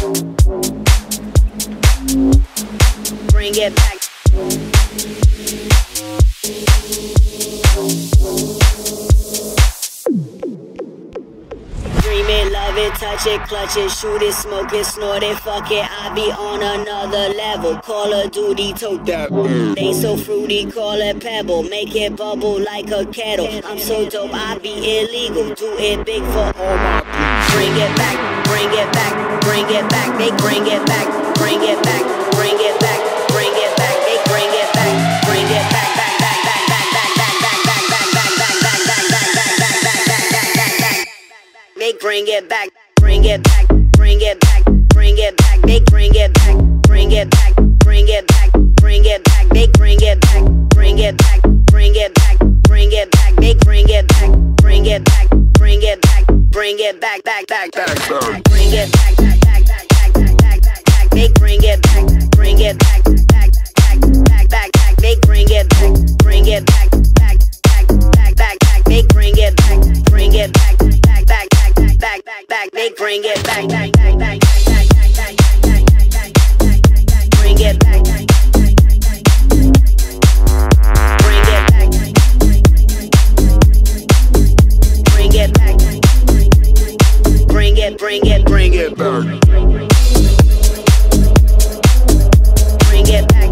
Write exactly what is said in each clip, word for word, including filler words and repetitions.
Bring it back. Dream it, love it, touch it, clutch it, shoot it, smoke it, snort it, fuck it. I be on another level. Call of Duty, tote that. They so fruity, call it pebble. Make it bubble like a kettle. I'm so dope, I be illegal. Do it big for all my people. Bring it back, bring it back, bring it back. They bring it back, bring it back, bring it back, bring it back. They bring it back, bring it back, back, back, back, back, back, back, back, back, back, back, back, back, back, back, back, back, back, back. They bring it back, bring it back, bring it back, bring it back. They bring it back, bring it back, bring it back, bring it back. They bring it back, bring it back, bring it back, bring it back. They bring it back, bring it back, bring it back, bring it back, back, back, back, back. Bring it back, back, back, back, back, back, back, back, back. They bring it back, bring it back, back, back, back, back, back. They bring it back, bring it back, back, back, back, back, back. They bring it back, bring it back, back, back, back, back, back, back. They bring it back, back, back, back, back, back, back, back, back. Bring it back, bring it back, bring it back, bring it, bring it, bring it back. Bring it back.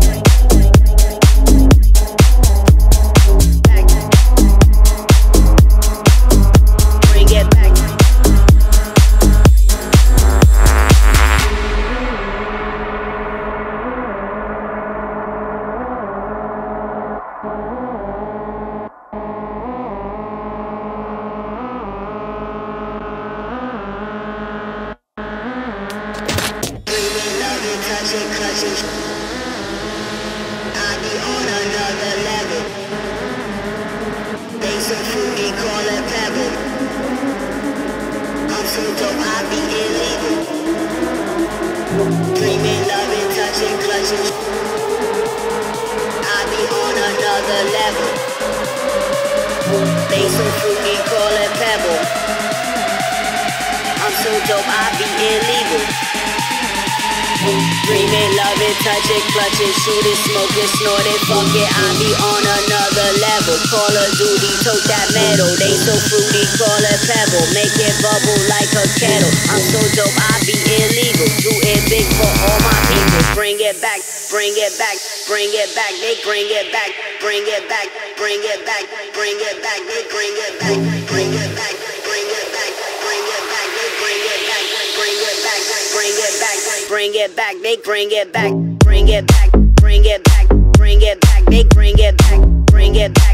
Shoot it, smoke it, snort it, fuck it. I be on another level. Call of Duty, tote that metal. They so fruity, call it pebble. Make it bubble like a kettle. I'm so dope, I be illegal. Do it big for all my people. Bring it back, bring it back, bring it back. They bring it back, bring it back, bring it back, bring it back. They bring it back, bring it back, bring it back, bring it back. They bring it back, bring it back, bring it back, bring it back. They bring it back, bring it back. Bring it back, bring it back, they bring it back, bring it back.